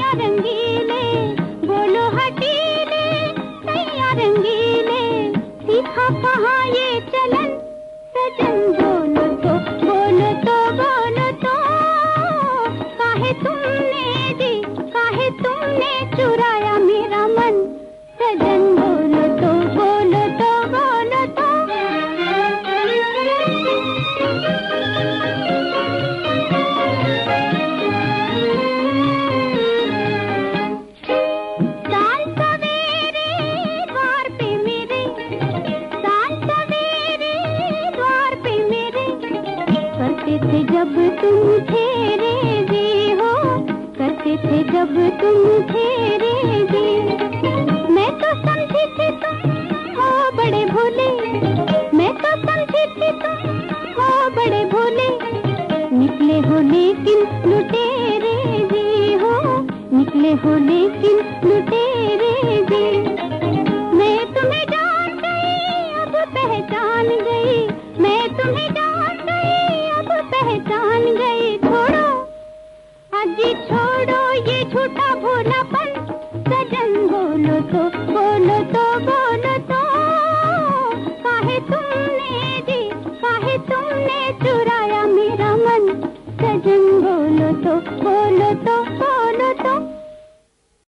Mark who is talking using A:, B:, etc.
A: रंगीले, बोलो हटीले सैया रंगीले, सीखा कहाँ ये चलन सजन, बोलो तो बोलो तो बोलो तो, काहे तुमने दी काहे तुमने चुराया मेरा मन, सजन बोलो तो बोलो तो बोलो तो। साल सवेरे द्वार पे मेरे, साल सवेरे द्वार पे मेरे, करते थे जब तुम ठहरे जी हो, करते थे जब तुम ठहरे जी, मैं तो समझी थी तुम हो बड़े भोले, मैं तो समझी थी तुम हो बड़े भोले, निकले हो लेकिन लुटेरे जी हो, निकले हो लेकिन लुटेरे जी, मैं तुम्हें जान गई अब पहचान गई, मैं तुम्हें जान गई अब पहचान गई, छोड़ो अजी छोड़ो ये झूठा भोलापन,